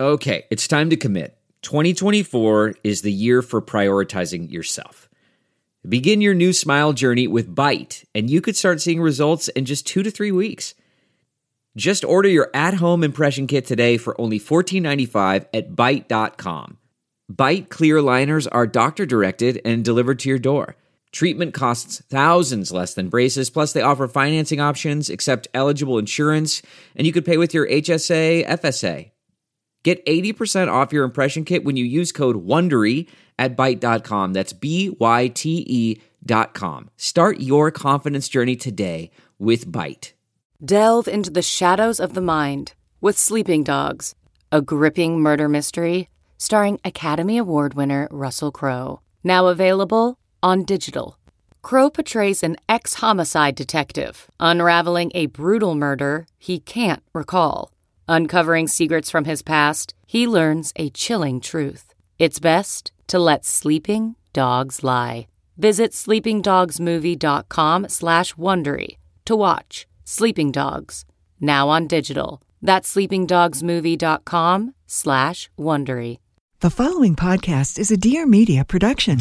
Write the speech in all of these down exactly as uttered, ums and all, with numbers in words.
Okay, it's time to commit. twenty twenty-four is the year for prioritizing yourself. Begin your new smile journey with Byte, and you could start seeing results in just two to three weeks. Just order your at-home impression kit today for only fourteen ninety-five at byte dot com. Byte clear aligners are doctor-directed and delivered to your door. Treatment costs thousands less than braces, plus they offer financing options, accept eligible insurance, and you could pay with your H S A, F S A. Get eighty percent off your impression kit when you use code WONDERY at byte dot com. That's B Y T E dot com. Start your confidence journey today with Byte. Delve into the shadows of the mind with Sleeping Dogs, a gripping murder mystery starring Academy Award winner Russell Crowe. Now available on digital. Crowe portrays an ex-homicide detective unraveling a brutal murder he can't recall. Uncovering secrets from his past, he learns a chilling truth. It's best to let sleeping dogs lie. Visit sleepingdogsmovie.com slash Wondery to watch Sleeping Dogs, now on digital. That's sleepingdogsmovie.com slash Wondery. The following podcast is a Dear Media production.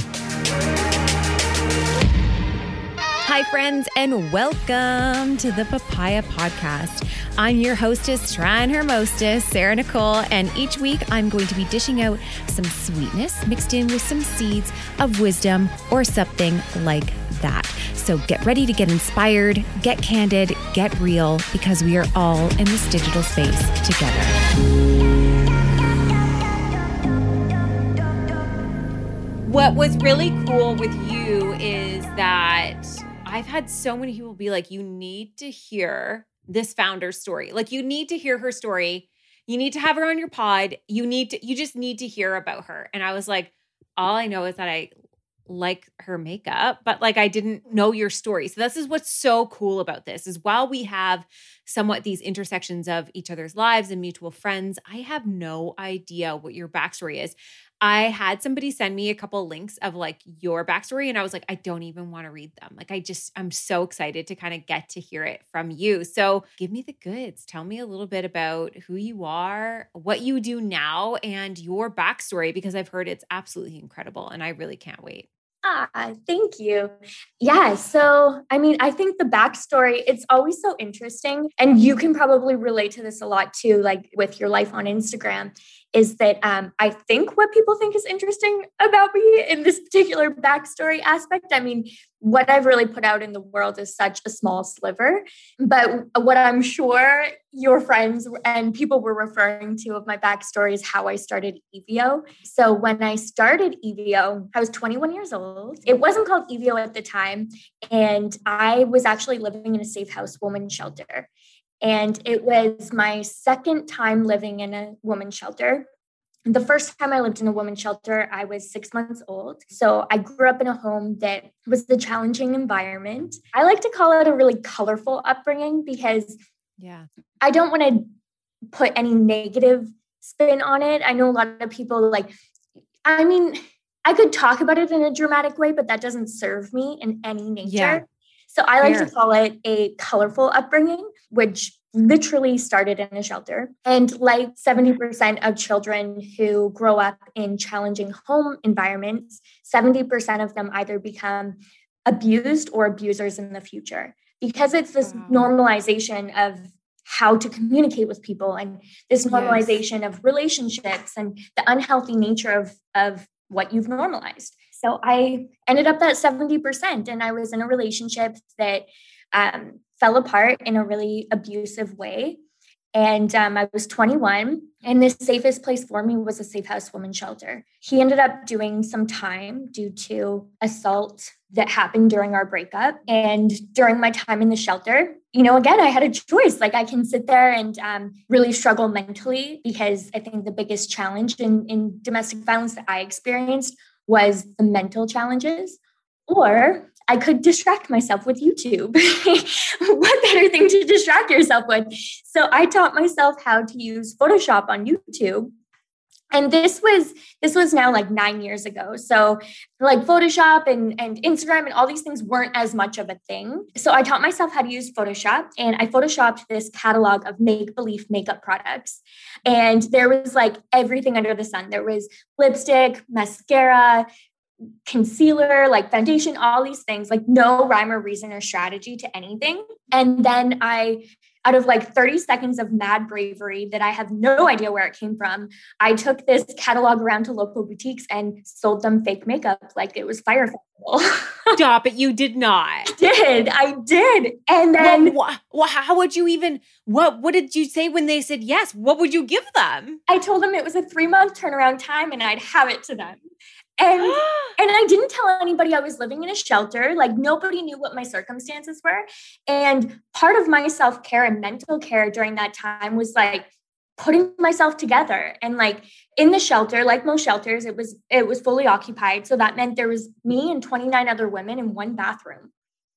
Hi, friends, and welcome to the Papaya Podcast. I'm your hostess, trying her mostest, Sarah Nicole, and each week I'm going to be dishing out some sweetness mixed in with some seeds of wisdom or something like that. So get ready to get inspired, get candid, get real, because we are all in this digital space together. What was really cool with you is that I've had so many people be like, you need to hear this founder's story. Like, you need to hear her story. You need to have her on your pod. You need to, you just need to hear about her. And I was like, all I know is that I like her makeup, but like, I didn't know your story. So this is what's so cool about this is while we have somewhat these intersections of each other's lives and mutual friends, I have no idea what your backstory is. I had somebody send me a couple links of like your backstory and I was like, I don't even want to read them. Like, I just, I'm so excited to kind of get to hear it from you. So give me the goods. Tell me a little bit about who you are, what you do now, and your backstory, because I've heard it's absolutely incredible and I really can't wait. Ah, thank you. Yeah. So, I mean, I think the backstory, it's always so interesting. And you can probably relate to this a lot too, like with your life on Instagram, is that um, I think what people think is interesting about me in this particular backstory aspect. I mean, what I've really put out in the world is such a small sliver. But what I'm sure your friends and people were referring to of my backstory is how I started E V O. So when I started E V O, I was twenty-one years old. It wasn't called E V O at the time. And I was actually living in a safe house women's shelter. And it was my second time living in a women's shelter. The first time I lived in a women's shelter, I was six months old. So I grew up in a home that was a challenging environment. I like to call it a really colorful upbringing because yeah, I don't want to put any negative spin on it. I know a lot of people like, I mean, I could talk about it in a dramatic way, but that doesn't serve me in any nature. Yeah. So I like Fair. to call it a colorful upbringing, which literally started in a shelter. And like seventy percent of children who grow up in challenging home environments, seventy percent of them either become abused or abusers in the future, because it's this wow. normalization of how to communicate with people and this normalization yes. of relationships and the unhealthy nature of, of what you've normalized. So I ended up at seventy percent, and I was in a relationship that um, fell apart in a really abusive way. And um, I was twenty-one, and the safest place for me was a safe house women's shelter. He ended up doing some time due to assault that happened during our breakup. And during my time in the shelter, you know, again, I had a choice. Like, I can sit there and um, really struggle mentally, because I think the biggest challenge in, in domestic violence that I experienced was the mental challenges. Or I could distract myself with YouTube. What better thing to distract yourself with? So I taught myself how to use Photoshop on YouTube. And this was this was now like nine years ago. So like Photoshop and, and Instagram and all these things weren't as much of a thing. So I taught myself how to use Photoshop, and I Photoshopped this catalog of make-believe makeup products. And there was like everything under the sun. There was lipstick, mascara, concealer, like foundation, all these things, like no rhyme or reason or strategy to anything. And then I out of like thirty seconds of mad bravery that I have no idea where it came from, I took this catalog around to local boutiques and sold them fake makeup like it was Fire Festival. Stop it. You did not. I did. I did. And then well, wh- how would you even, what, what did you say when they said yes? What would you give them? I told them it was a three month turnaround time and I'd have it to them. And and I didn't tell anybody I was living in a shelter. Like nobody knew what my circumstances were. And part of my self-care and mental care during that time was like putting myself together. And like in the shelter, like most shelters, it was it was fully occupied. So that meant there was me and twenty-nine other women in one bathroom.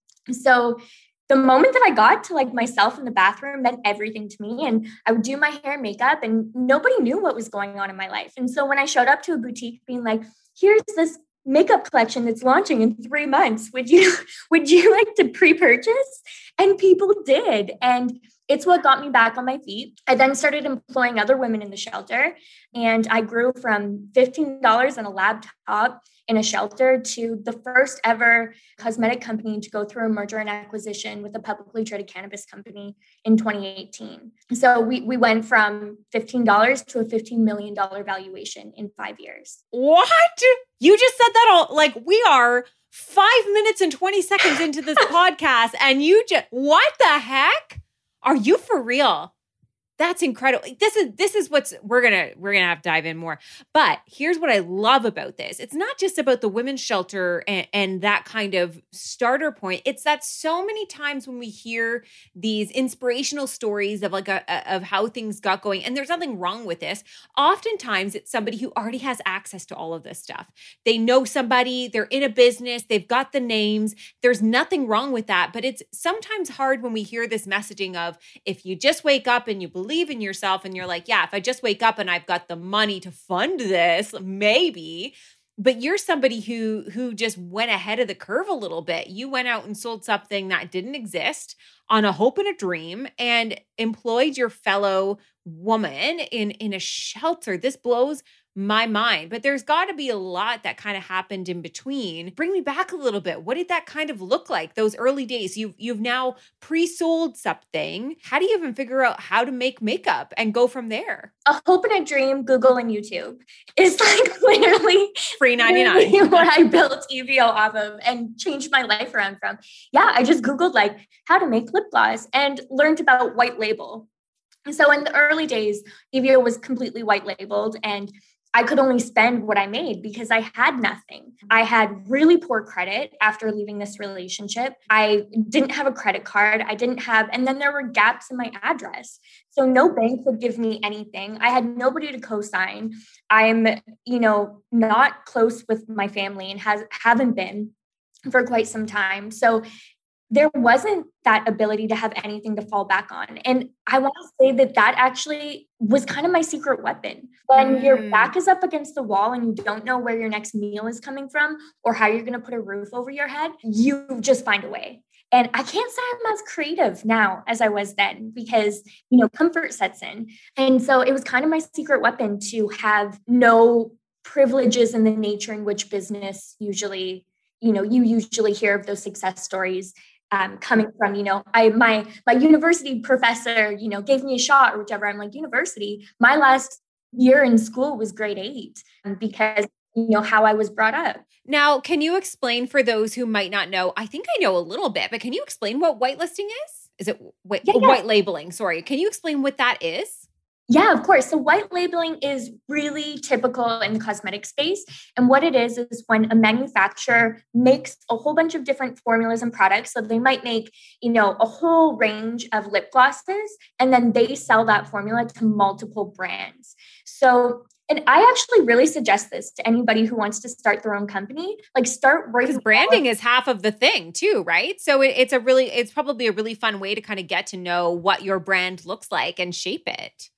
So the moment that I got to like myself in the bathroom meant everything to me. And I would do my hair and makeup and nobody knew what was going on in my life. And so when I showed up to a boutique being like, here's this makeup collection that's launching in three months. Would you, would you like to pre-purchase? And people did. And it's what got me back on my feet. I then started employing other women in the shelter. And I grew from fifteen dollars and a laptop in a shelter to the first ever cosmetic company to go through a merger and acquisition with a publicly traded cannabis company in twenty eighteen. So we, we went from fifteen dollars to a fifteen million dollars valuation in five years. What? You just said that all, like we are five minutes and twenty seconds into this podcast and you just, what the heck? Are you for real? That's incredible. This is this is what's we're gonna we're gonna have to dive in more. But here's what I love about this. It's not just about the women's shelter and, and that kind of starter point. It's that so many times when we hear these inspirational stories of like a, a, of how things got going, and there's nothing wrong with this. Oftentimes it's somebody who already has access to all of this stuff. They know somebody, they're in a business, they've got the names. There's nothing wrong with that. But it's sometimes hard when we hear this messaging of if you just wake up and you believe believe in yourself and you're like, yeah, if I just wake up and I've got the money to fund this, maybe. But you're somebody who who just went ahead of the curve a little bit. You went out and sold something that didn't exist on a hope and a dream and employed your fellow woman in, in a shelter. This blows my mind, but there's got to be a lot that kind of happened in between. Bring me back a little bit. What did that kind of look like? Those early days, you've, you've now pre-sold something. How do you even figure out how to make makeup and go from there? A hope and a dream, Google and YouTube is like literally free ninety-nine. Literally what I built E V O off of and changed my life around from. Yeah, I just Googled like how to make lip gloss and learned about white label. So in the early days, E V O was completely white labeled and I could only spend what I made because I had nothing. I had really poor credit after leaving this relationship. I didn't have a credit card. I didn't have, and then there were gaps in my address. So no bank would give me anything. I had nobody to co-sign. I'm, you know, not close with my family and has haven't been for quite some time. So there wasn't that ability to have anything to fall back on. And I want to say that that actually was kind of my secret weapon. When mm. your back is up against the wall and you don't know where your next meal is coming from or how you're going to put a roof over your head, you just find a way. And I can't say I'm as creative now as I was then because, you know, comfort sets in. And so it was kind of my secret weapon to have no privileges in the nature in which business usually, you know, you usually hear of those success stories. Um, coming from, you know, I my my university professor, you know, gave me a shot or whichever. I'm like, university, my last year in school was grade eight because, you know, how I was brought up. Now, can you explain for those who might not know? I think I know a little bit, but can you explain what whitelisting is? Is it wait, yeah, yeah. white labeling? Sorry. Can you explain what that is? Yeah, of course. So white labeling is really typical in the cosmetic space. And what it is, is when a manufacturer makes a whole bunch of different formulas and products. So they might make, you know, a whole range of lip glosses, and then they sell that formula to multiple brands. So, and I actually really suggest this to anybody who wants to start their own company, like start right. Because branding is half of the thing too, right? So it, it's a really, it's probably a really fun way to kind of get to know what your brand looks like and shape it.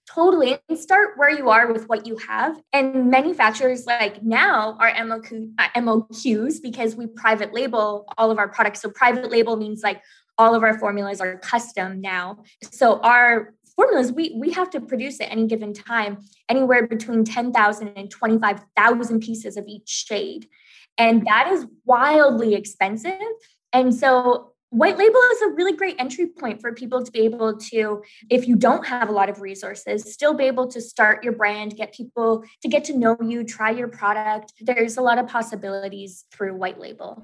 Totally. And start where you are with what you have. And manufacturers like now are M O Q, uh, M O Qs because we private label all of our products. So private label means like all of our formulas are custom now. So our formulas, we, we have to produce at any given time, anywhere between ten thousand and twenty-five thousand pieces of each shade. And that is wildly expensive. And so white label is a really great entry point for people to be able to, if you don't have a lot of resources, still be able to start your brand, get people to get to know you, try your product. There's a lot of possibilities through white label.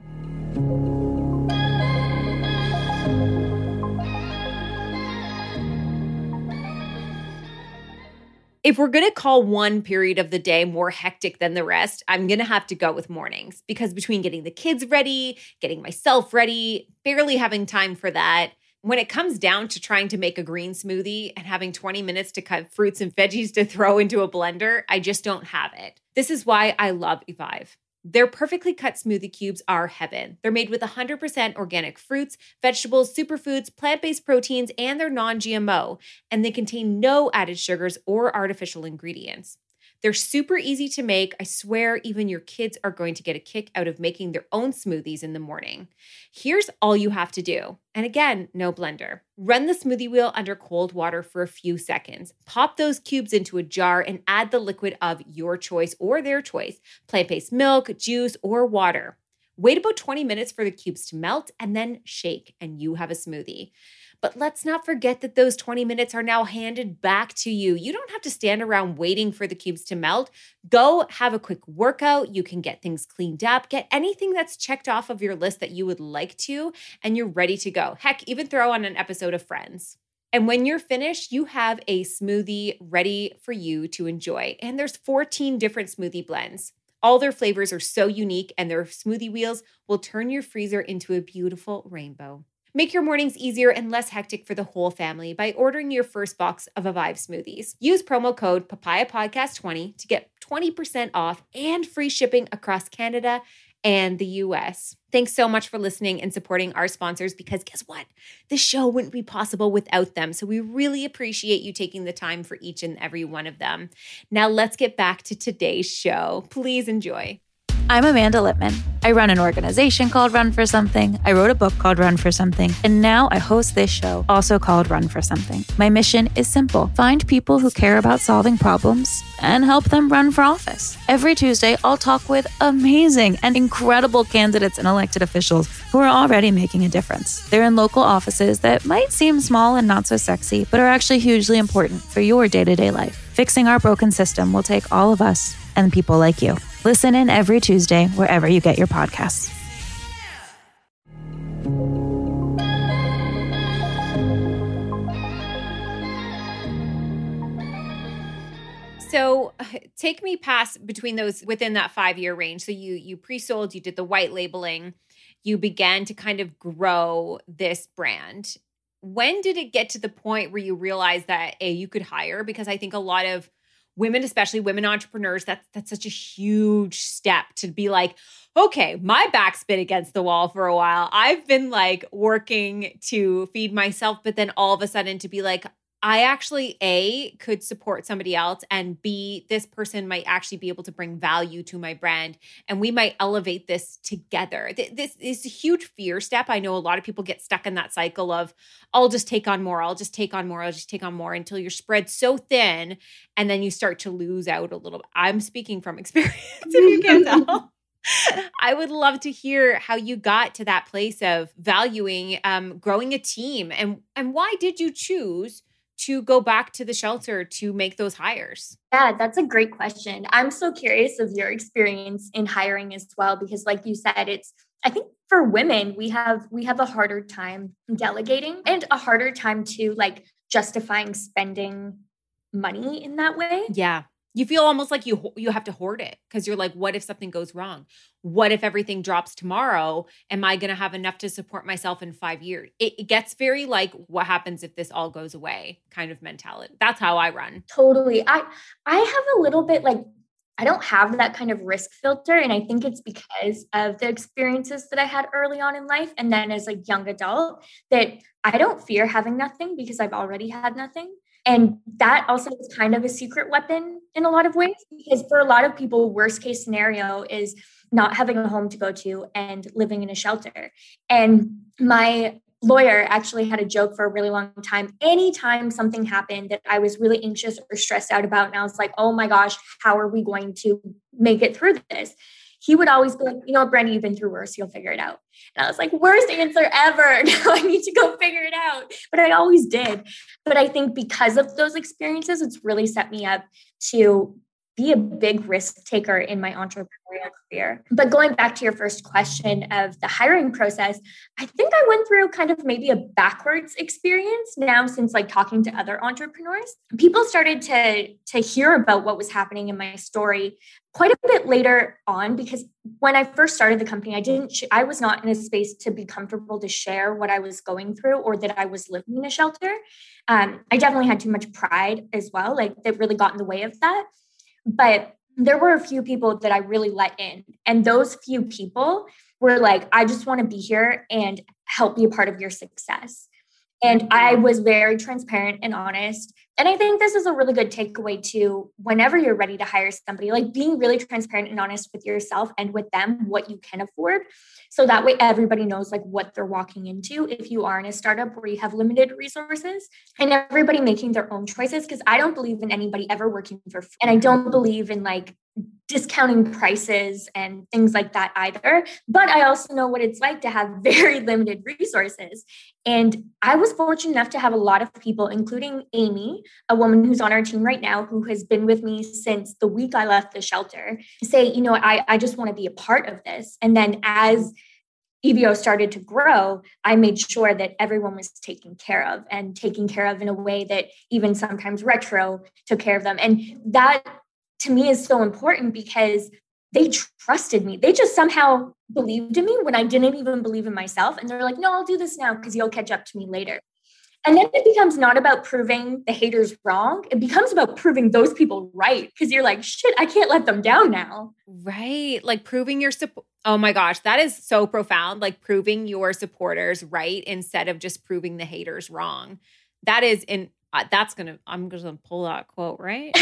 If we're going to call one period of the day more hectic than the rest, I'm going to have to go with mornings, because between getting the kids ready, getting myself ready, barely having time for that, when it comes down to trying to make a green smoothie and having twenty minutes to cut fruits and veggies to throw into a blender, I just don't have it. This is why I love Evive. Their perfectly cut smoothie cubes are heaven. They're made with one hundred percent organic fruits, vegetables, superfoods, plant-based proteins, and they're non-G M O, and they contain no added sugars or artificial ingredients. They're super easy to make. I swear even your kids are going to get a kick out of making their own smoothies in the morning. Here's all you have to do. And again, no blender. Run the smoothie wheel under cold water for a few seconds. Pop those cubes into a jar and add the liquid of your choice or their choice, plant-based milk, juice, or water. Wait about twenty minutes for the cubes to melt and then shake, and you have a smoothie. But let's not forget that those twenty minutes are now handed back to you. You don't have to stand around waiting for the cubes to melt. Go have a quick workout. You can get things cleaned up, get anything that's checked off of your list that you would like to, and you're ready to go. Heck, even throw on an episode of Friends. And when you're finished, you have a smoothie ready for you to enjoy. And there's fourteen different smoothie blends. All their flavors are so unique, and their smoothie wheels will turn your freezer into a beautiful rainbow. Make your mornings easier and less hectic for the whole family by ordering your first box of Evive smoothies. Use promo code papaya podcast twenty to get twenty percent off and free shipping across Canada and the U S. Thanks so much for listening and supporting our sponsors, because guess what? This show wouldn't be possible without them. So we really appreciate you taking the time for each and every one of them. Now let's get back to today's show. Please enjoy. I'm Amanda Lippman. I run an organization called Run for Something. I wrote a book called Run for Something. And now I host this show, also called Run for Something. My mission is simple. Find people who care about solving problems and help them run for office. Every Tuesday, I'll talk with amazing and incredible candidates and elected officials who are already making a difference. They're in local offices that might seem small and not so sexy, but are actually hugely important for your day-to-day life. Fixing our broken system will take all of us and people like you. Listen in every Tuesday wherever you get your podcasts. So take me past between those within that five-year range. So you you pre-sold, you did the white labeling, you began to kind of grow this brand. When did it get to the point where you realized that A, you could hire? Because I think a lot of women, especially women entrepreneurs, that's, that's such a huge step to be like, okay, my back's been against the wall for a while. I've been like working to feed myself, but then all of a sudden to be like, I actually, A, could support somebody else, and B, this person might actually be able to bring value to my brand, and we might elevate this together. This is a huge fear step. I know a lot of people get stuck in that cycle of, I'll just take on more, I'll just take on more, I'll just take on more, until you're spread so thin, and then you start to lose out a little bit. I'm speaking from experience, if you can tell. I would love to hear how you got to that place of valuing um, growing a team, and and why did you choose to go back to the shelter to make those hires? Yeah, that's a great question. I'm so curious of your experience in hiring as well, because like you said, it's, I think for women, we have, we have a harder time delegating and a harder time to like justifying spending money in that way. Yeah. You feel almost like you you have to hoard it, because you're like, what if something goes wrong? What if everything drops tomorrow? Am I going to have enough to support myself in five years? It, it gets very like, what happens if this all goes away kind of mentality. That's how I run. Totally. I I have a little bit like, I don't have that kind of risk filter. And I think it's because of the experiences that I had early on in life. And then as a young adult, that I don't fear having nothing because I've already had nothing. And that also is kind of a secret weapon in a lot of ways, because for a lot of people, worst case scenario is not having a home to go to and living in a shelter. And my lawyer actually had a joke for a really long time. Anytime something happened that I was really anxious or stressed out about, and I was like, oh my gosh, how are we going to make it through this? He would always be like, you know, Brandy, you've been through worse. You'll figure it out. And I was like, worst answer ever. Now I need to go figure it out. But I always did. But I think because of those experiences, it's really set me up to be a big risk taker in my entrepreneurial career. But going back to your first question of the hiring process, I think I went through kind of maybe a backwards experience now, since like talking to other entrepreneurs. People started to, to hear about what was happening in my story quite a bit later on, because when I first started the company, I didn't, sh- I was not in a space to be comfortable to share what I was going through or that I was living in a shelter. Um, I definitely had too much pride as well, like that really got in the way of that. But there were a few people that I really let in. And those few people were like, I just want to be here and help be a part of your success. And I was very transparent and honest. And I think this is a really good takeaway too, whenever you're ready to hire somebody, like being really transparent and honest with yourself and with them, what you can afford. So that way everybody knows like what they're walking into if you are in a startup where you have limited resources, and everybody making their own choices. Because I don't believe in anybody ever working for free. And I don't believe in like discounting prices and things like that either. But I also know what it's like to have very limited resources. And I was fortunate enough to have a lot of people, including Amy, a woman who's on our team right now, who has been with me since the week I left the shelter, say, you know, I, I just want to be a part of this. And then as E V O started to grow, I made sure that everyone was taken care of, and taken care of in a way that even sometimes Retro took care of them. And that to me is so important, because they trusted me. They just somehow believed in me when I didn't even believe in myself. And they're like, no, I'll do this now because you'll catch up to me later. And then it becomes not about proving the haters wrong. It becomes about proving those people right. Because you're like, shit, I can't let them down now. Right. Like proving your support. Oh my gosh, that is so profound. Like proving your supporters right instead of just proving the haters wrong. That is in Uh, that's going to, I'm going to pull that quote, right?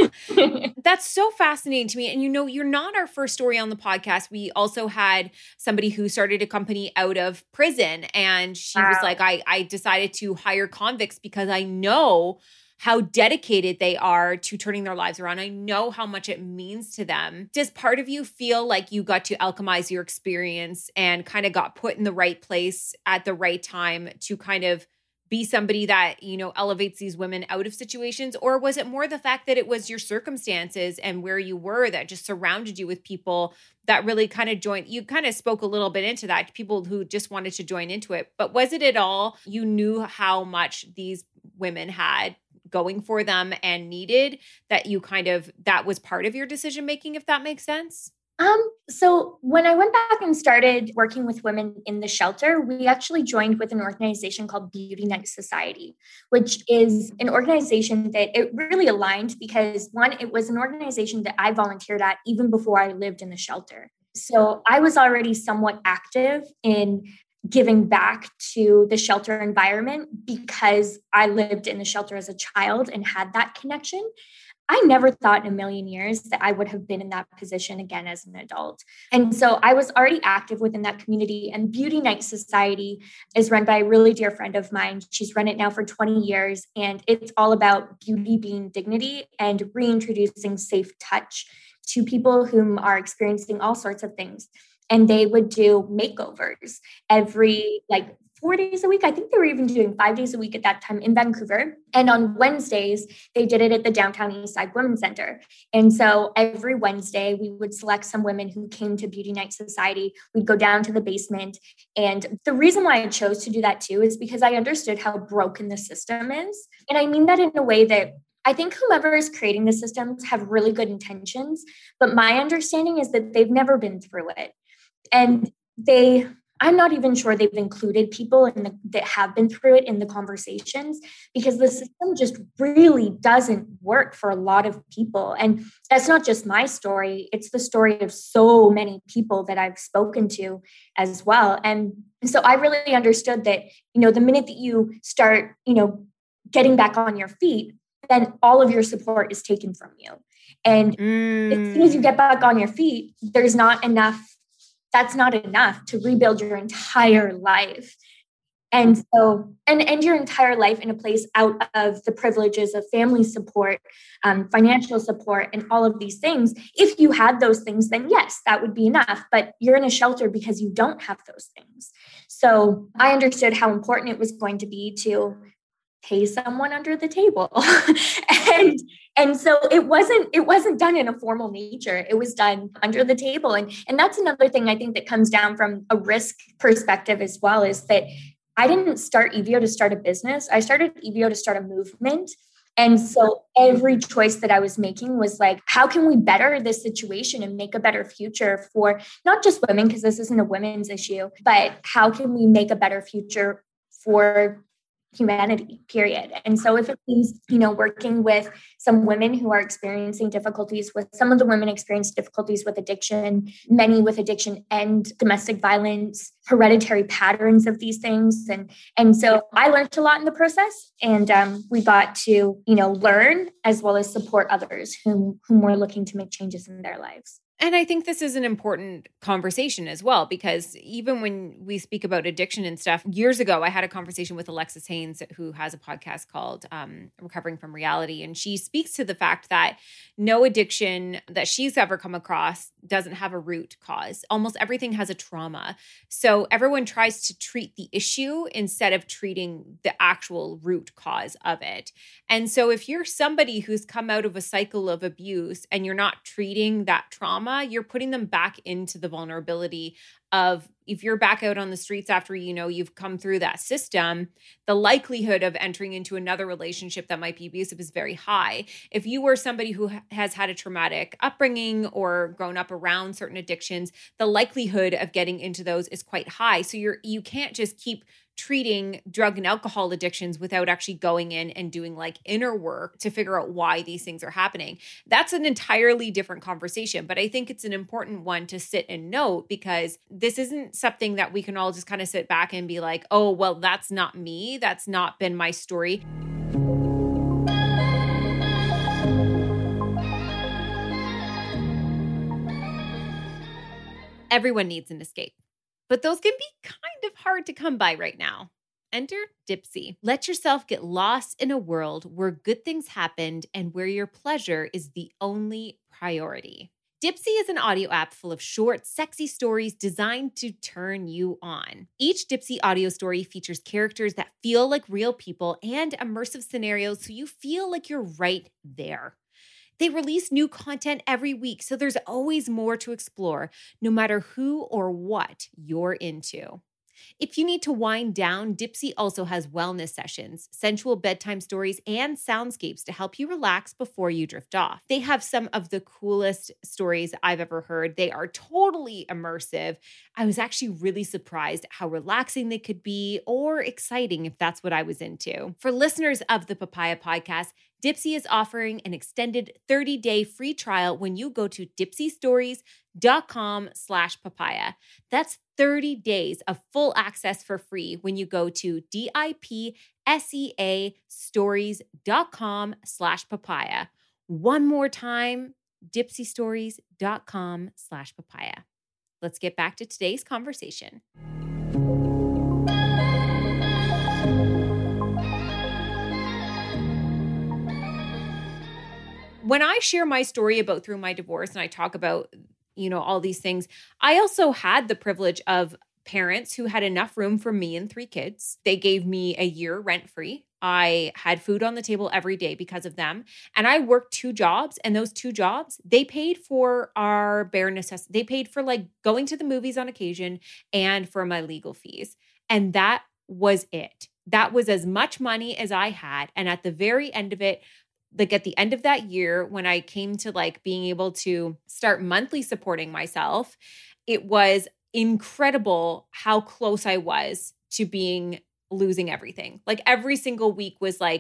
That's so fascinating to me. And you know, you're not our first story on the podcast. We also had somebody who started a company out of prison, and she wow. was like, I, I decided to hire convicts because I know how dedicated they are to turning their lives around. I know how much it means to them. Does part of you feel like you got to alchemize your experience and kind of got put in the right place at the right time to kind of be somebody that, you know, elevates these women out of situations? Or was it more the fact that it was your circumstances and where you were that just surrounded you with people that really kind of joined? You kind of spoke a little bit into that, people who just wanted to join into it. But was it at all, you knew how much these women had going for them and needed, that you kind of, that was part of your decision making, if that makes sense? Um, so when I went back and started working with women in the shelter, we actually joined with an organization called Beauty Night Society, which is an organization that it really aligned because one, it was an organization that I volunteered at even before I lived in the shelter. So I was already somewhat active in giving back to the shelter environment because I lived in the shelter as a child and had that connection. I never thought in a million years that I would have been in that position again as an adult. And so I was already active within that community. And Beauty Night Society is run by a really dear friend of mine. She's run it now for twenty years. And it's all about beauty being dignity and reintroducing safe touch to people whom are experiencing all sorts of things. And they would do makeovers every like four days a week. I think they were even doing five days a week at that time in Vancouver. And on Wednesdays, they did it at the Downtown Eastside Women's Center. And so every Wednesday, we would select some women who came to Beauty Night Society. We'd go down to the basement. And the reason why I chose to do that too is because I understood how broken the system is. And I mean that in a way that I think whomever is creating the systems have really good intentions. But my understanding is that they've never been through it. And they... I'm not even sure they've included people in the, that have been through it in the conversations because the system just really doesn't work for a lot of people. And that's not just my story. It's the story of so many people that I've spoken to as well. And so I really understood that, you know, the minute that you start, you know, getting back on your feet, then all of your support is taken from you. And mm. as soon as you get back on your feet, there's not enough, that's not enough to rebuild your entire life. And so, and end your entire life in a place out of the privileges of family support, um, financial support, and all of these things. If you had those things, then yes, that would be enough. But you're in a shelter because you don't have those things. So I understood how important it was going to be to pay someone under the table. and and so it wasn't it wasn't done in a formal nature. It was done under the table. And, and that's another thing I think that comes down from a risk perspective as well, is that I didn't start E V O to start a business. I started E V O to start a movement. And so every choice that I was making was like, how can we better this situation and make a better future for not just women, because this isn't a women's issue, but how can we make a better future for humanity, period. And so if it means, you know, working with some women who are experiencing difficulties with, some of the women experience difficulties with addiction, many with addiction and domestic violence, hereditary patterns of these things. And, and so I learned a lot in the process, and um, we got to, you know, learn as well as support others whom, whom were looking to make changes in their lives. And I think this is an important conversation as well, because even when we speak about addiction and stuff, years ago, I had a conversation with Alexis Haynes, who has a podcast called um, Recovering from Reality. And she speaks to the fact that no addiction that she's ever come across doesn't have a root cause. Almost everything has a trauma. So everyone tries to treat the issue instead of treating the actual root cause of it. And so if you're somebody who's come out of a cycle of abuse and you're not treating that trauma, you're putting them back into the vulnerability of, if you're back out on the streets after, you know, you've come through that system, the likelihood of entering into another relationship that might be abusive is very high. If you were somebody who has had a traumatic upbringing or grown up around certain addictions, the likelihood of getting into those is quite high. So you're, you can't just keep treating drug and alcohol addictions without actually going in and doing like inner work to figure out why these things are happening. That's an entirely different conversation, but I think it's an important one to sit and note, because this isn't something that we can all just kind of sit back and be like, oh, well, that's not me. That's not been my story. Everyone needs an escape, but those can be kind of hard to come by right now. Enter Dipsea. Let yourself get lost in a world where good things happened and where your pleasure is the only priority. Dipsea is an audio app full of short, sexy stories designed to turn you on. Each Dipsea audio story features characters that feel like real people and immersive scenarios, so you feel like you're right there. They release new content every week, so there's always more to explore, no matter who or what you're into. If you need to wind down, Dipsea also has wellness sessions, sensual bedtime stories, and soundscapes to help you relax before you drift off. They have some of the coolest stories I've ever heard. They are totally immersive. I was actually really surprised at how relaxing they could be, or exciting if that's what I was into. For listeners of the Papaya Podcast, Dipsea is offering an extended thirty-day free trial when you go to dipseastories.com slash papaya. That's thirty days of full access for free when you go to D-I-P-S-E-A stories.com slash papaya. One more time, dipseastories.com slash papaya. Let's get back to today's conversation. When I share my story about through my divorce and I talk about, you know, all these things, I also had the privilege of parents who had enough room for me and three kids. They gave me a year rent-free. I had food on the table every day because of them. And I worked two jobs, and those two jobs, they paid for our bare necessities. They paid for like going to the movies on occasion and for my legal fees. And that was it. That was as much money as I had. And at the very end of it, like at the end of that year, when I came to like being able to start monthly supporting myself, it was incredible how close I was to being losing everything. Like every single week was like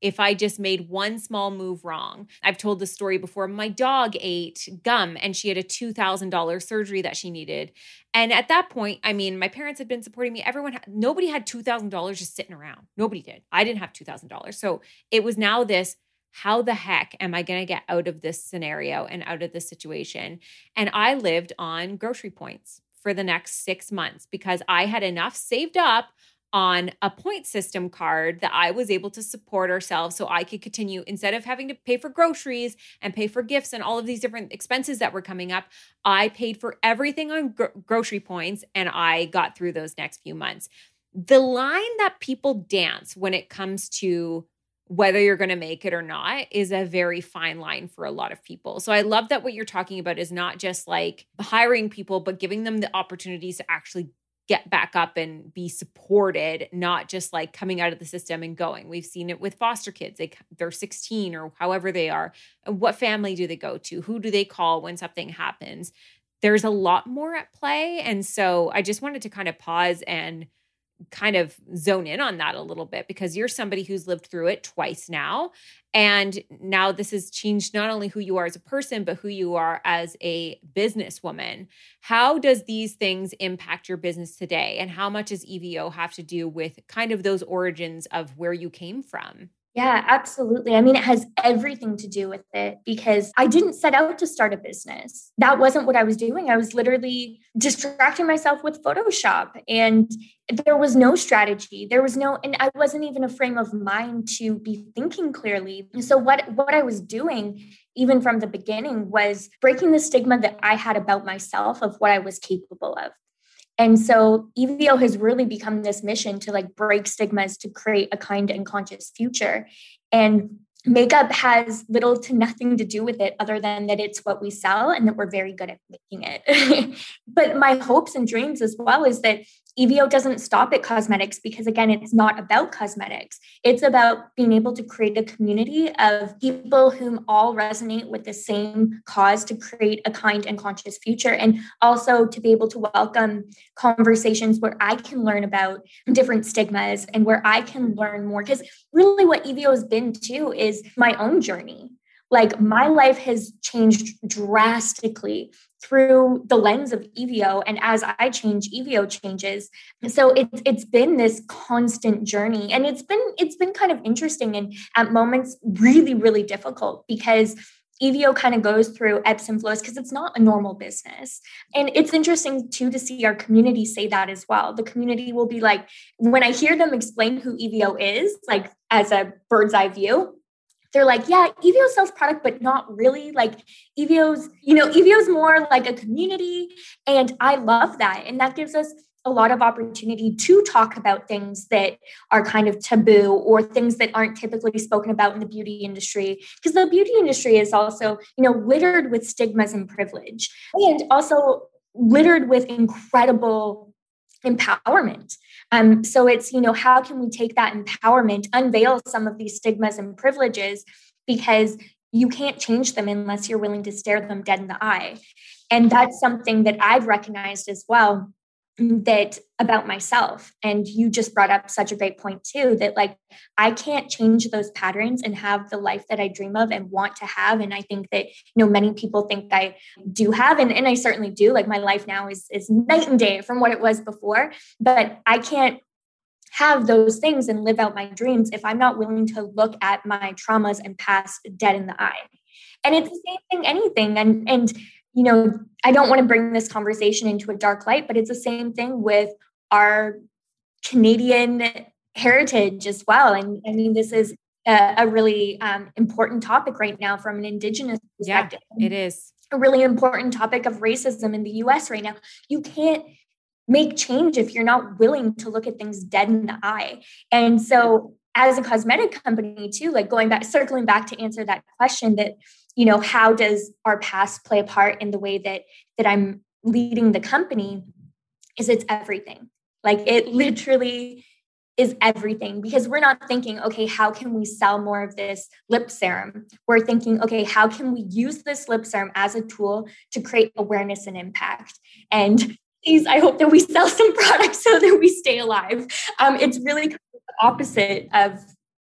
if I just made one small move wrong. I've told the story before. My dog ate gum and she had a two thousand dollars surgery that she needed. And at that point, I mean, my parents had been supporting me. Everyone, had, nobody had two thousand dollars just sitting around. Nobody did. I didn't have two thousand dollars. So it was now this, how the heck am I going to get out of this scenario and out of this situation? And I lived on grocery points for the next six months because I had enough saved up on a point system card that I was able to support ourselves so I could continue, instead of having to pay for groceries and pay for gifts and all of these different expenses that were coming up, I paid for everything on gro- grocery points and I got through those next few months. The line that people dance when it comes to whether you're going to make it or not is a very fine line for a lot of people. So I love that what you're talking about is not just like hiring people, but giving them the opportunities to actually get back up and be supported, not just like coming out of the system and going. We've seen it with foster kids. They, they're sixteen or however they are. What family do they go to? Who do they call when something happens? There's a lot more at play. And so I just wanted to kind of pause and kind of zone in on that a little bit, because you're somebody who's lived through it twice now. And now this has changed not only who you are as a person, but who you are as a businesswoman. How does these things impact your business today? And how much does E V O have to do with kind of those origins of where you came from? Yeah, absolutely. I mean, it has everything to do with it because I didn't set out to start a business. That wasn't what I was doing. I was literally distracting myself with Photoshop and there was no strategy. There was no, and I wasn't even a frame of mind to be thinking clearly. So what, what I was doing, even from the beginning, was breaking the stigma that I had about myself of what I was capable of. And so E V O has really become this mission to like break stigmas to create a kind and conscious future. And makeup has little to nothing to do with it other than that it's what we sell and that we're very good at making it. But my hopes and dreams as well is that E V O doesn't stop at cosmetics because, again, it's not about cosmetics. It's about being able to create a community of people whom all resonate with the same cause to create a kind and conscious future. And also to be able to welcome conversations where I can learn about different stigmas and where I can learn more. Because really what E V O has been too is my own journey. Like my life has changed drastically through the lens of E V O. And as I change, E V O changes. So it's it's been this constant journey. And it's been it's been kind of interesting and at moments really, really difficult because E V O kind of goes through ebbs and flows because it's not a normal business. And it's interesting too to see our community say that as well. The community will be like, when I hear them explain who E V O is, like as a bird's eye view, they're like, yeah, E V O sells product, but not really. Like E V O's, you know, E V O's more like a community. And I love that. And that gives us a lot of opportunity to talk about things that are kind of taboo or things that aren't typically spoken about in the beauty industry. Because the beauty industry is also, you know, littered with stigmas and privilege, and also littered with incredible empowerment. Um, so it's, you know, how can we take that empowerment, unveil some of these stigmas and privileges, because you can't change them unless you're willing to stare them dead in the eye. And that's something that I've recognized as well, that about myself. And you just brought up such a great point too, that like, I can't change those patterns and have the life that I dream of and want to have. And I think that, you know, many people think I do have, and, and I certainly do. Like my life now is, is night and day from what it was before, but I can't have those things and live out my dreams if I'm not willing to look at my traumas and past dead in the eye. And it's the same thing, anything. And, and, you know, I don't want to bring this conversation into a dark light, but it's the same thing with our Canadian heritage as well. And I mean, this is a, a really um, important topic right now from an Indigenous perspective. Yeah, it is. A really important topic of racism in the U S right now. You can't make change if you're not willing to look at things dead in the eye. And so as a cosmetic company too, like going back, circling back to answer that question that, you know, how does our past play a part in the way that, that I'm leading the company, is it's everything. Like it literally is everything, because we're not thinking, okay, how can we sell more of this lip serum? We're thinking, okay, how can we use this lip serum as a tool to create awareness and impact? And please, I hope that we sell some products so that we stay alive. Um, it's really kind of the opposite of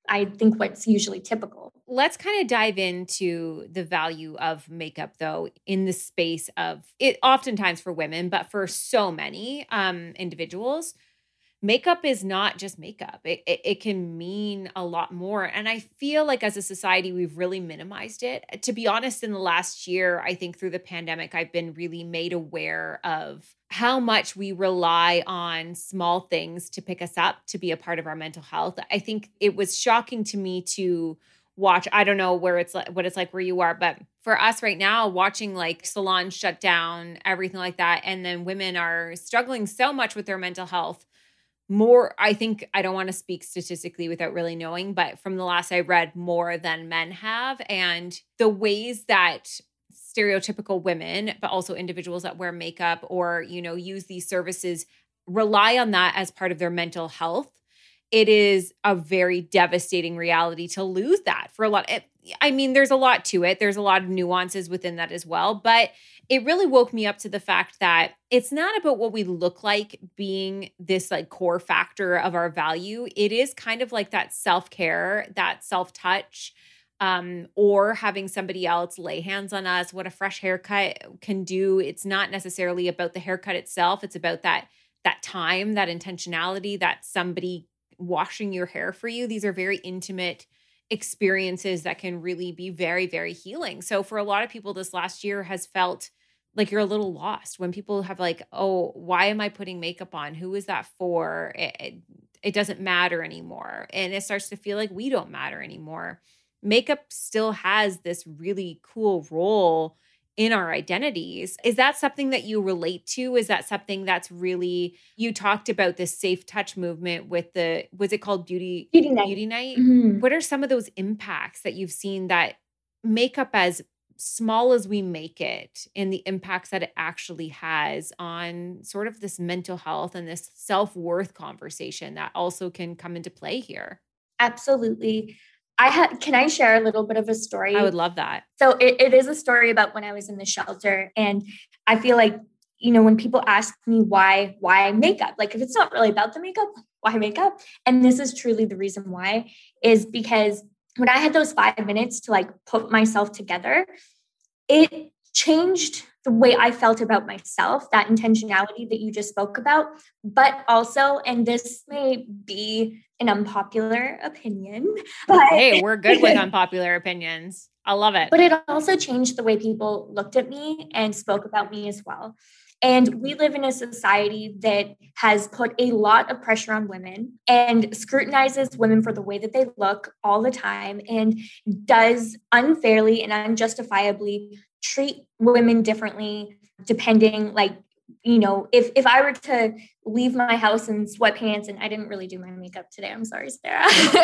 I think what's usually typical. Let's kind of dive into the value of makeup, though, in the space of it, oftentimes for women, but for so many um, individuals. Makeup is not just makeup. It, it it can mean a lot more. And I feel like as a society, we've really minimized it. To be honest, in the last year, I think through the pandemic, I've been really made aware of how much we rely on small things to pick us up, to be a part of our mental health. I think it was shocking to me to watch, I don't know where it's like, what it's like where you are, but for us right now, watching like salons shut down, everything like that. And then women are struggling so much with their mental health. More, I think, I don't want to speak statistically without really knowing, but from the last I read, more than men have. And the ways that stereotypical women, but also individuals that wear makeup or, you know, use these services, rely on that as part of their mental health. It is a very devastating reality to lose that for a lot. It, I mean, there's a lot to it. There's a lot of nuances within that as well. But it really woke me up to the fact that it's not about what we look like being this like core factor of our value. It is kind of like that self-care, that self-touch, um, or having somebody else lay hands on us, what a fresh haircut can do. It's not necessarily about the haircut itself. It's about that, that time, that intentionality, that somebody washing your hair for you. These are very intimate experiences that can really be very, very healing. So for a lot of people, this last year has felt like you're a little lost when people have like, oh, why am I putting makeup on? Who is that for? It, it, it doesn't matter anymore. And it starts to feel like we don't matter anymore. Makeup still has this really cool role in our identities. Is that something that you relate to? Is that something that's really, you talked about this safe touch movement with the, was it called Beauty, Beauty Night? Beauty Night? Mm-hmm. What are some of those impacts that you've seen that makeup, as small as we make it, and the impacts that it actually has on sort of this mental health and this self-worth conversation that also can come into play here? Absolutely. I ha- can I share a little bit of a story? I would love that. So it, it is a story about when I was in the shelter. And I feel like, you know, when people ask me why, why makeup, like if it's not really about the makeup, why makeup? And this is truly the reason why, is because when I had those five minutes to like put myself together, it changed the way I felt about myself, that intentionality that you just spoke about, but also, and this may be an unpopular opinion, but hey, we're good with unpopular opinions. I love it. But it also changed the way people looked at me and spoke about me as well. And we live in a society that has put a lot of pressure on women and scrutinizes women for the way that they look all the time, and does unfairly and unjustifiably treat women differently depending, like, you know, if, if I were to leave my house in sweatpants, and I didn't really do my makeup today, I'm sorry, Sarah.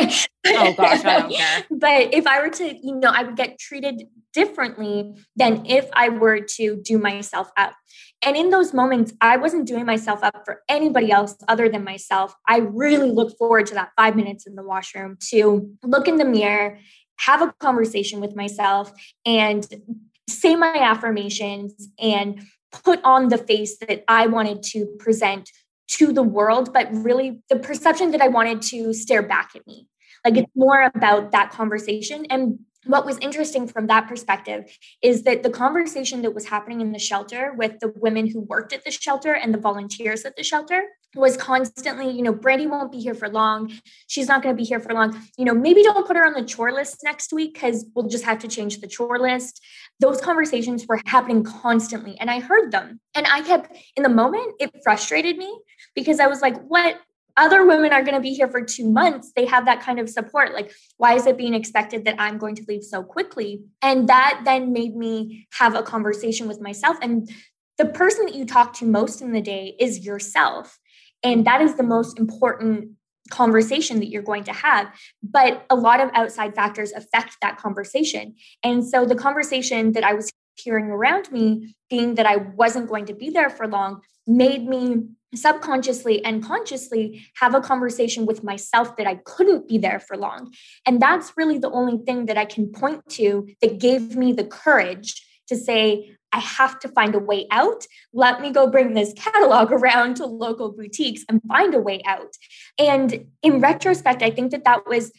Oh gosh, I don't care. But if I were to, you know, I would get treated differently than if I were to do myself up. And in those moments, I wasn't doing myself up for anybody else other than myself. I really look forward to that five minutes in the washroom to look in the mirror, have a conversation with myself, and say my affirmations and put on the face that I wanted to present to the world, but really the perception that I wanted to stare back at me. Like, it's more about that conversation. And what was interesting from that perspective is that the conversation that was happening in the shelter with the women who worked at the shelter and the volunteers at the shelter was constantly, you know, Brandy won't be here for long. She's not going to be here for long. You know, maybe don't put her on the chore list next week because we'll just have to change the chore list. Those conversations were happening constantly, and I heard them. And I kept, in the moment, it frustrated me because I was like, what? Other women are going to be here for two months. They have that kind of support. Like, why is it being expected that I'm going to leave so quickly? And that then made me have a conversation with myself. And the person that you talk to most in the day is yourself. And that is the most important conversation that you're going to have. But a lot of outside factors affect that conversation. And so the conversation that I was hearing around me, being that I wasn't going to be there for long, made me subconsciously and consciously have a conversation with myself that I couldn't be there for long. And that's really the only thing that I can point to that gave me the courage to say, I have to find a way out. Let me go bring this catalog around to local boutiques and find a way out. And in retrospect, I think that that was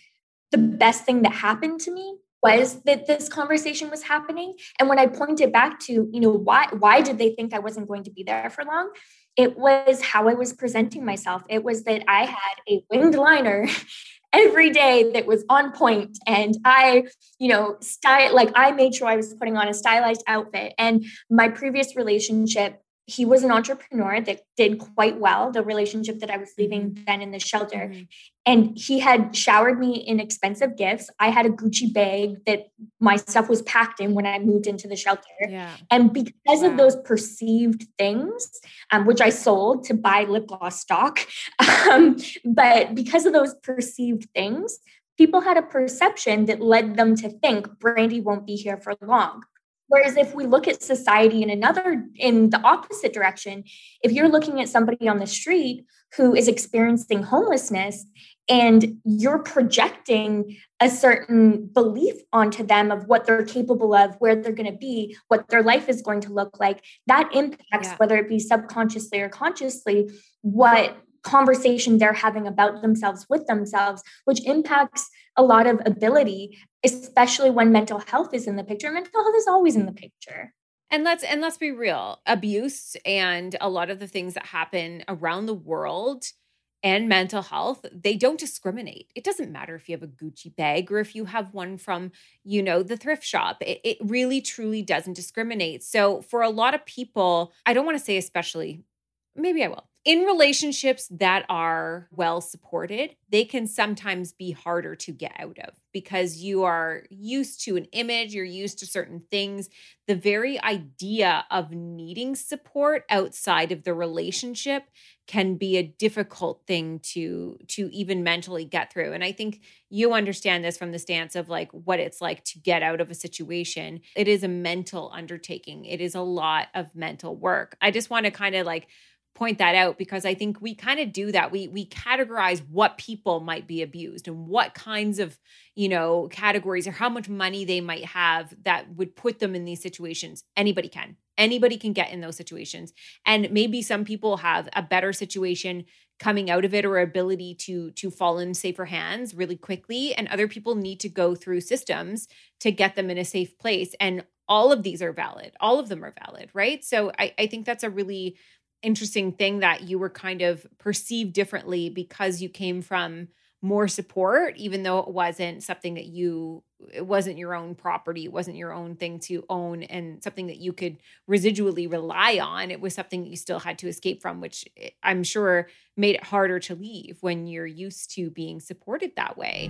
the best thing that happened to me was that this conversation was happening. And when I pointed back to, you know, why, why did they think I wasn't going to be there for long? It was how I was presenting myself. It was that I had a winged liner every day that was on point. And I, you know, style, like I made sure I was putting on a stylized outfit. And my previous relationship, he was an entrepreneur that did quite well, the relationship that I was leaving mm-hmm. then in the shelter. Mm-hmm. And he had showered me in expensive gifts. I had a Gucci bag that my stuff was packed in when I moved into the shelter. Yeah. And because wow. of those perceived things, um, which I sold to buy lip gloss stock, um, but because of those perceived things, people had a perception that led them to think Brandy won't be here for long. Whereas if we look at society in another, in the opposite direction, if you're looking at somebody on the street who is experiencing homelessness and you're projecting a certain belief onto them of what they're capable of, where they're going to be, what their life is going to look like, that impacts, yeah. whether it be subconsciously or consciously, what conversation they're having about themselves with themselves, which impacts a lot of ability, especially when mental health is in the picture. Mental health is always in the picture. And let's and let's be real. Abuse and a lot of the things that happen around the world and mental health, they don't discriminate. It doesn't matter if you have a Gucci bag or if you have one from, you know, the thrift shop. It, it really, truly doesn't discriminate. So for a lot of people, I don't want to say especially, maybe I will. In relationships that are well supported, they can sometimes be harder to get out of because you are used to an image, you're used to certain things. The very idea of needing support outside of the relationship can be a difficult thing to, to even mentally get through. And I think you understand this from the stance of like what it's like to get out of a situation. It is a mental undertaking. It is a lot of mental work. I just want to kind of like point that out because I think we kind of do that. We we categorize what people might be abused and what kinds of, you know, categories or how much money they might have that would put them in these situations. Anybody can. Anybody can get in those situations. And maybe some people have a better situation coming out of it or ability to to fall in safer hands really quickly. And other people need to go through systems to get them in a safe place. And all of these are valid. All of them are valid, right? So I, I think that's a really interesting thing that you were kind of perceived differently because you came from more support, even though it wasn't something that you, it wasn't your own property. It wasn't your own thing to own and something that you could residually rely on. It was something that you still had to escape from, which I'm sure made it harder to leave when you're used to being supported that way.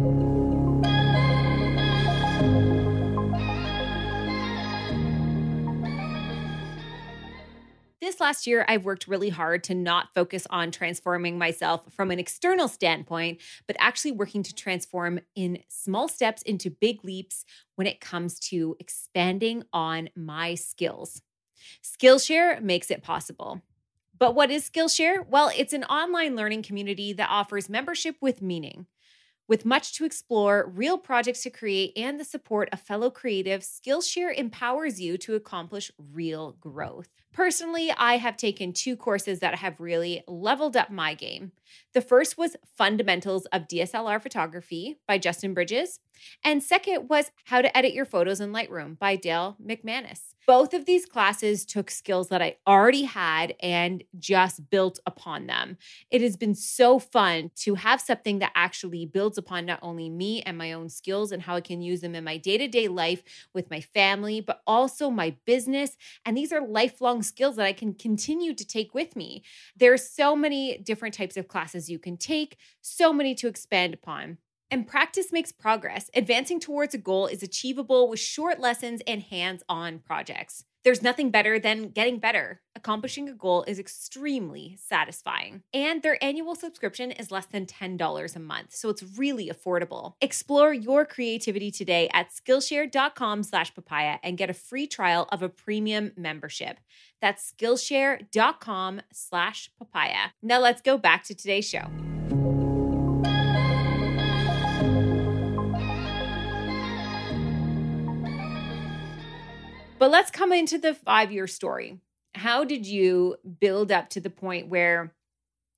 This last year, I've worked really hard to not focus on transforming myself from an external standpoint, but actually working to transform in small steps into big leaps when it comes to expanding on my skills. Skillshare makes it possible. But what is Skillshare? Well, it's an online learning community that offers membership with meaning. With much to explore, real projects to create, and the support of fellow creatives, Skillshare empowers you to accomplish real growth. Personally, I have taken two courses that have really leveled up my game. The first was Fundamentals of D S L R Photography by Justin Bridges, and second was How to Edit Your Photos in Lightroom by Dale McManus. Both of these classes took skills that I already had and just built upon them. It has been so fun to have something that actually builds upon not only me and my own skills and how I can use them in my day-to-day life with my family, but also my business. And these are lifelong skills that I can continue to take with me. There's so many different types of classes you can take, so many to expand upon. And practice makes progress. Advancing towards a goal is achievable with short lessons and hands-on projects. There's nothing better than getting better. Accomplishing a goal is extremely satisfying. And their annual subscription is less than ten dollars a month, so it's really affordable. Explore your creativity today at Skillshare.com slash papaya and get a free trial of a premium membership. That's Skillshare.com slash papaya. Now let's go back to today's show. But let's come into the five-year story. How did you build up to the point where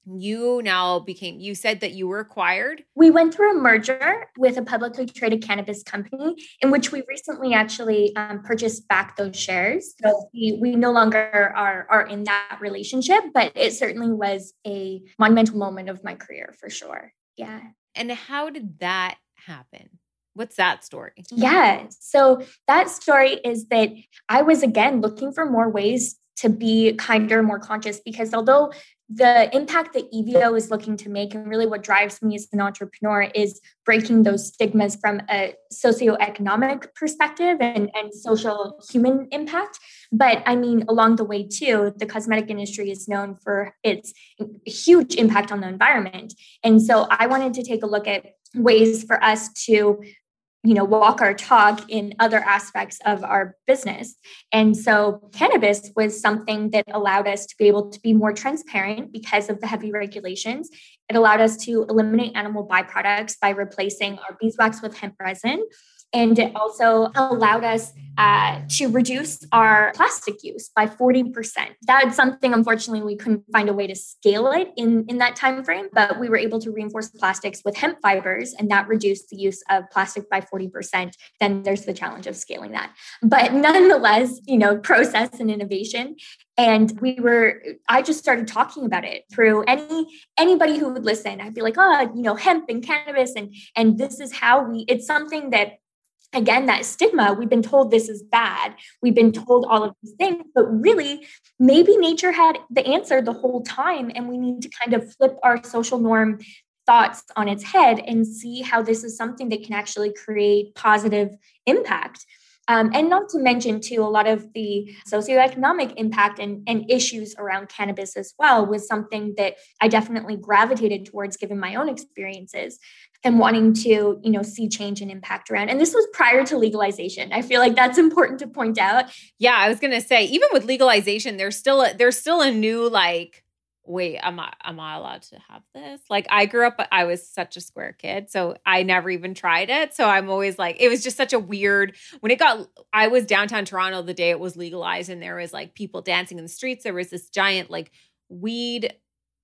you now became, you said that you were acquired. We went through a merger with a publicly traded cannabis company in which we recently actually um, purchased back those shares. So we, we no longer are, are in that relationship, but it certainly was a monumental moment of my career for sure. Yeah. And how did that happen? What's that story? Yeah. So that story is that I was, again, looking for more ways to be kinder, more conscious, because although the impact that E V O is looking to make, and really what drives me as an entrepreneur, is breaking those stigmas from a socioeconomic perspective and, and social human impact. But I mean, along the way too, the cosmetic industry is known for its huge impact on the environment. And so I wanted to take a look at ways for us to you know, walk our talk in other aspects of our business. And so cannabis was something that allowed us to be able to be more transparent because of the heavy regulations. It allowed us to eliminate animal byproducts by replacing our beeswax with hemp resin. And it also allowed us uh, to reduce our plastic use by forty percent. That's something, unfortunately, we couldn't find a way to scale it in, in that time frame, but we were able to reinforce plastics with hemp fibers, and that reduced the use of plastic by forty percent. Then there's the challenge of scaling that. But nonetheless, you know, process and innovation. And we were, I just started talking about it through any, anybody who would listen. I'd be like, oh, you know, hemp and cannabis. And, and this is how we, it's something that, again, that stigma, we've been told this is bad. We've been told all of these things, but really maybe nature had the answer the whole time. And we need to kind of flip our social norm thoughts on its head and see how this is something that can actually create positive impact. Um, and not to mention, too, a lot of the socioeconomic impact and, and issues around cannabis as well was something that I definitely gravitated towards given my own experiences and wanting to, you know, see change and impact around. And this was prior to legalization. I feel like that's important to point out. Yeah, I was going to say, even with legalization, there's still a, there's still a new like, wait, am I, am I allowed to have this? Like I grew up, I was such a square kid, so I never even tried it. So I'm always like, it was just such a weird, when it got, I was downtown Toronto the day it was legalized and there was like people dancing in the streets. There was this giant like weed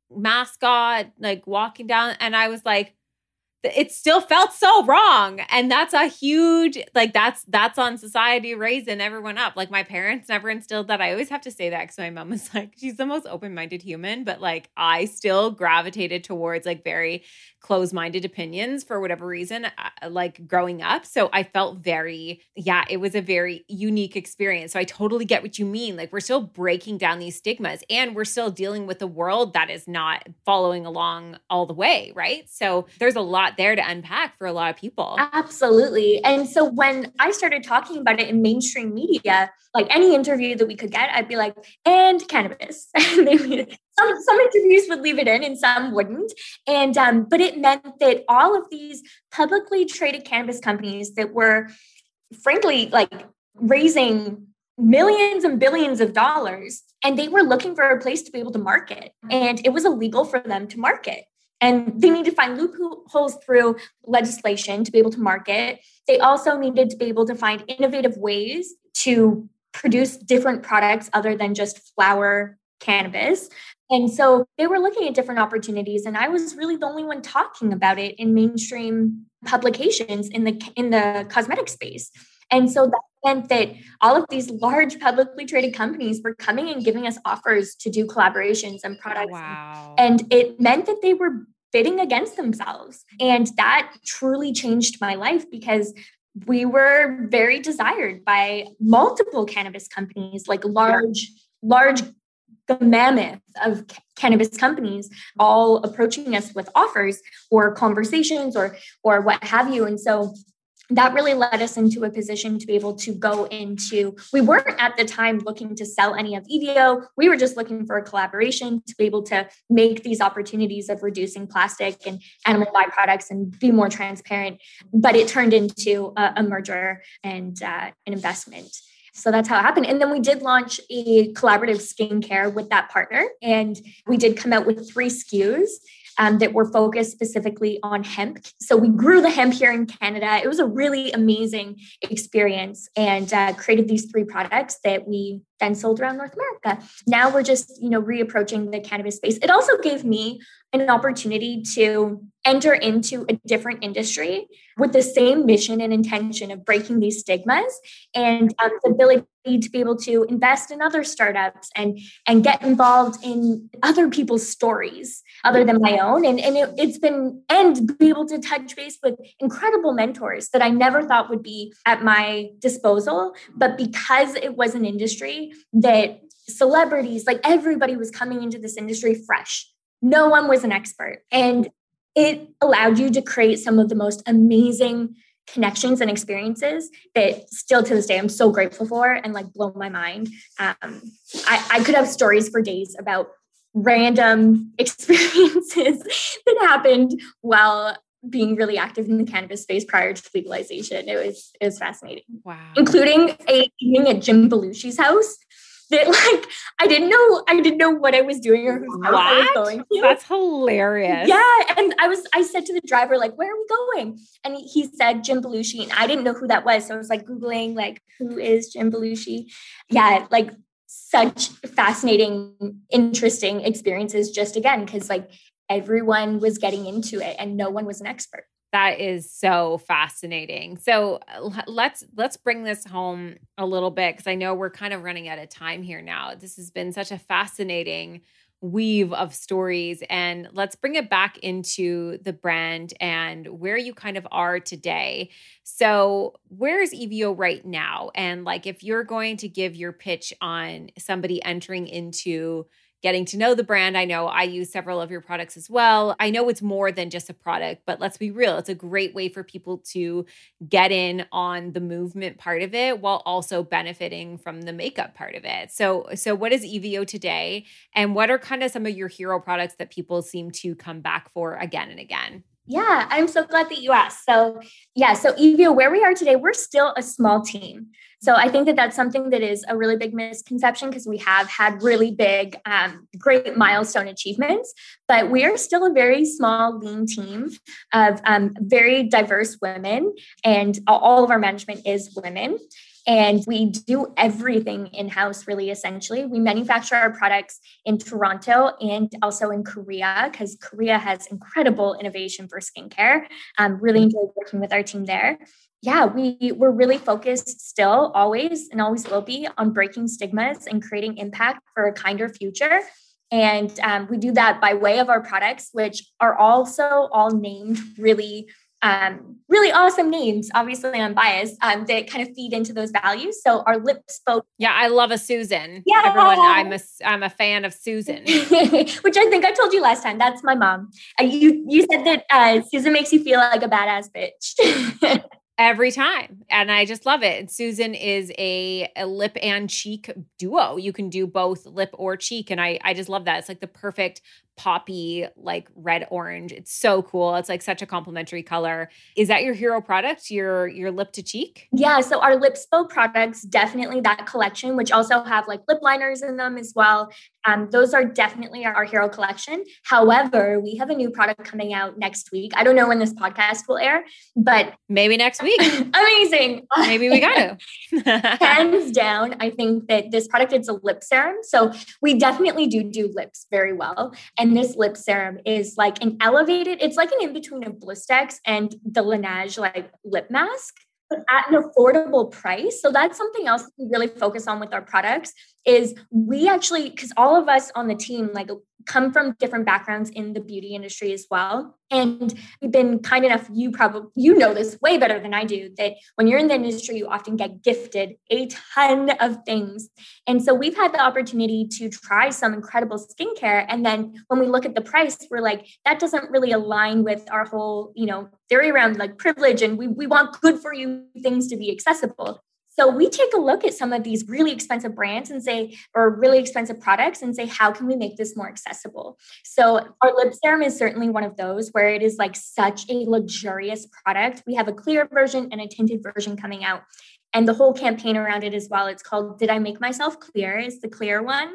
mascot, like walking down. And I was like, it still felt so wrong. And that's a huge, like that's, that's on society raising everyone up. Like my parents never instilled that. I always have to say that because my mom was like, she's the most open-minded human, but like I still gravitated towards like very closed-minded opinions for whatever reason, uh, like growing up. So I felt very, yeah, it was a very unique experience. So I totally get what you mean. Like we're still breaking down these stigmas and we're still dealing with a world that is not following along all the way, right? So there's a lot there to unpack for a lot of people. Absolutely. And so when I started talking about it in mainstream media, like any interview that we could get, I'd be like, and cannabis. And they would, some, some interviews would leave it in and some wouldn't. And, um, but it meant that all of these publicly traded cannabis companies that were frankly like raising millions and billions of dollars, and they were looking for a place to be able to market. And it was illegal for them to market. And they needed to find loopholes through legislation to be able to market. They also needed to be able to find innovative ways to produce different products other than just flower cannabis. And so they were looking at different opportunities. And I was really the only one talking about it in mainstream publications in the in the cosmetic space. And so that meant that all of these large publicly traded companies were coming and giving us offers to do collaborations and products. Wow. And it meant that they were bidding against themselves. And that truly changed my life because we were very desired by multiple cannabis companies, like large, large mammoth of cannabis companies all approaching us with offers or conversations or, or what have you. And so that really led us into a position to be able to go into, we weren't at the time looking to sell any of E V O. We were just looking for a collaboration to be able to make these opportunities of reducing plastic and animal byproducts and be more transparent. But it turned into a, a merger and uh, an investment. So that's how it happened. And then we did launch a collaborative skincare with that partner. And we did come out with three S K Us. Um, that were focused specifically on hemp. So we grew the hemp here in Canada. It was a really amazing experience and uh, created these three products that we then sold around North America. Now we're just, you know, reapproaching the cannabis space. It also gave me an opportunity to enter into a different industry with the same mission and intention of breaking these stigmas, and um, the ability to be able to invest in other startups and and get involved in other people's stories other than my own. And, and it, it's been, and be able to touch base with incredible mentors that I never thought would be at my disposal. But because it was an industry that celebrities, like everybody was coming into this industry fresh. No one was an expert. And it allowed you to create some of the most amazing connections and experiences that still to this day I'm so grateful for and like blow my mind. Um, I, I could have stories for days about random experiences that happened while being really active in the cannabis space prior to legalization. It was it was fascinating. Wow. Including a evening at Jim Belushi's house that like I didn't know I didn't know what I was doing or whose house I was going to. That's hilarious. Yeah. And I was I said to the driver, like, where are we going? And he, he said Jim Belushi. And I didn't know who that was. So I was like Googling, like, who is Jim Belushi? Yeah, like such fascinating, interesting experiences just again, because like everyone was getting into it and no one was an expert. That is so fascinating. So let's let's bring this home a little bit, because I know we're kind of running out of time here now. This has been such a fascinating weave of stories, and let's bring it back into the brand and where you kind of are today. So where's E V O right now? And like, if you're going to give your pitch on somebody entering into getting to know the brand. I know I use several of your products as well. I know it's more than just a product, but let's be real. It's a great way for people to get in on the movement part of it while also benefiting from the makeup part of it. So, so what is E V O today? And what are kind of some of your hero products that people seem to come back for again and again? Yeah, I'm so glad that you asked. So yeah, so E V O, where we are today, we're still a small team. So I think that that's something that is a really big misconception, because we have had really big, um, great milestone achievements, but we are still a very small, lean team of um, very diverse women, and all of our management is women. And we do everything in-house, really, essentially. We manufacture our products in Toronto and also in Korea, because Korea has incredible innovation for skincare. Um, really enjoy working with our team there. Yeah, we, we're really focused still, always, and always will be, on breaking stigmas and creating impact for a kinder future. And um, we do that by way of our products, which are also all named really Um, really awesome names. Obviously, I'm biased, um, that kind of feed into those values. So our lip spoke. Yeah, I love a Susan. Yeah, everyone. I'm a I'm a fan of Susan, which I think I told you last time. That's my mom. Uh, you you said that uh, Susan makes you feel like a badass bitch. Every time. And I just love it. And Susan is a, a lip and cheek duo. You can do both lip or cheek. And I, I just love that. It's like the perfect poppy, like red orange. It's so cool. It's like such a complimentary color. Is that your hero product, your your lip to cheek? Yeah. So our Lipspo products, definitely that collection, which also have like lip liners in them as well. Um, those are definitely our hero collection. However, we have a new product coming out next week. I don't know when this podcast will air, but maybe next week. Amazing. Maybe we got to. Hands down, I think that this product, it's a lip serum. So we definitely do do lips very well. And this lip serum is like an elevated, it's like an in-between of Blistex and the Laneige like lip mask, but at an affordable price. So that's something else we really focus on with our products, is we actually, because all of us on the team like come from different backgrounds in the beauty industry as well. And we've been kind enough, you probably, you know this way better than I do, that when you're in the industry, you often get gifted a ton of things. And so we've had the opportunity to try some incredible skincare. And then when we look at the price, we're like, that doesn't really align with our whole, you know, theory around like privilege. And we, we want good for you things to be accessible. So we take a look at some of these really expensive brands and say, or really expensive products, and say, how can we make this more accessible? So our lip serum is certainly one of those, where it is like such a luxurious product. We have a clear version and a tinted version coming out, and the whole campaign around it as well. It's called Did I Make Myself Clear? Is the clear one.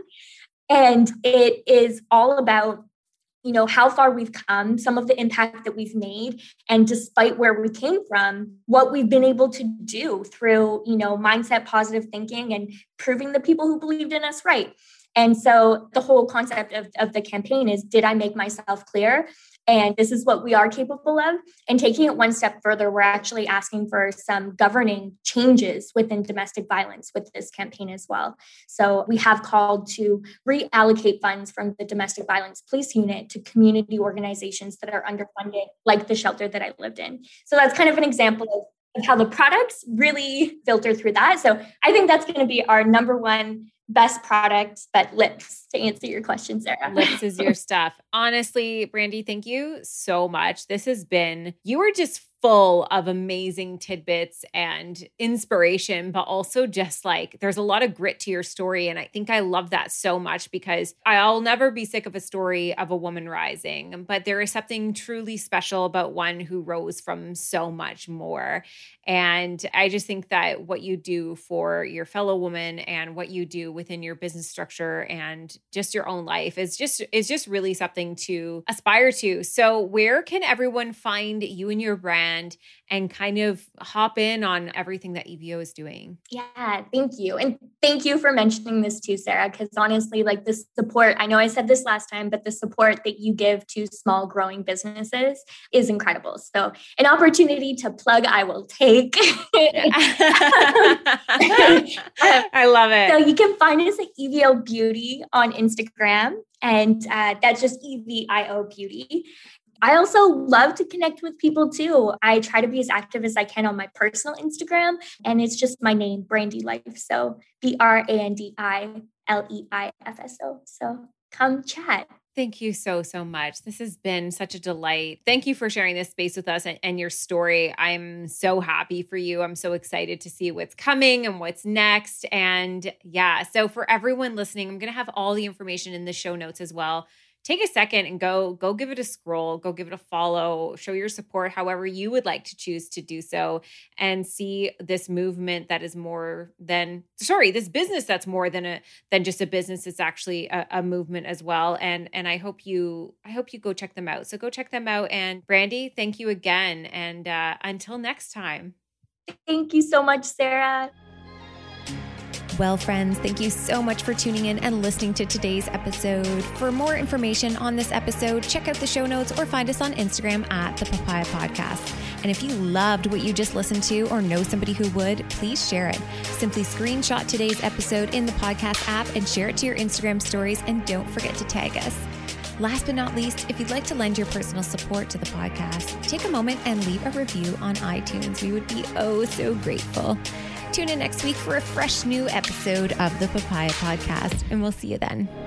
And it is all about, you know, how far we've come, some of the impact that we've made, and despite where we came from, what we've been able to do through, you know, mindset, positive thinking, and proving the people who believed in us right. And so the whole concept of, of the campaign is, did I make myself clear? And this is what we are capable of. And taking it one step further, we're actually asking for some governing changes within domestic violence with this campaign as well. So we have called to reallocate funds from the domestic violence police unit to community organizations that are underfunded, like the shelter that I lived in. So that's kind of an example of of how the products really filter through that. So I think that's going to be our number one best product, but Lips, to answer your question, Sarah. Lips is your stuff. Honestly, Brandy, thank you so much. This has been, you are just full of amazing tidbits and inspiration, but also just like there's a lot of grit to your story. And I think I love that so much because I'll never be sick of a story of a woman rising, but there is something truly special about one who rose from so much more. And I just think that what you do for your fellow woman and what you do within your business structure and just your own life is just is just really something to aspire to. So where can everyone find you and your brand and kind of hop in on everything that E V O is doing? Yeah, thank you. And thank you for mentioning this too, Sarah, because honestly, like the support, I know I said this last time, but the support that you give to small growing businesses is incredible. So an opportunity to plug, I will take. I love it. So you can find us at E V O Beauty on Instagram, and uh, that's just E V I O Beauty. I also love to connect with people too. I try to be as active as I can on my personal Instagram, and it's just my name, Brandy Life. So B R A N D I L E I F S O. So come chat. Thank you so, so much. This has been such a delight. Thank you for sharing this space with us and, and your story. I'm so happy for you. I'm so excited to see what's coming and what's next. And yeah, so for everyone listening, I'm going to have all the information in the show notes as well. Take a second and go, go give it a scroll, go give it a follow, show your support however you would like to choose to do so, and see this movement that is more than, sorry, this business that's more than a than just a business. It's actually a, a movement as well. And and I hope you I hope you go check them out. So go check them out. And Brandy, thank you again. And uh, until next time. Thank you so much, Sarah. Well, friends, thank you so much for tuning in and listening to today's episode. For more information on this episode, check out the show notes or find us on Instagram at The Papaya Podcast. And if you loved what you just listened to or know somebody who would, please share it. Simply screenshot today's episode in the podcast app and share it to your Instagram stories, and don't forget to tag us. Last but not least, if you'd like to lend your personal support to the podcast, take a moment and leave a review on iTunes. We would be oh so grateful. Tune in next week for a fresh new episode of the Papaya Podcast, and we'll see you then.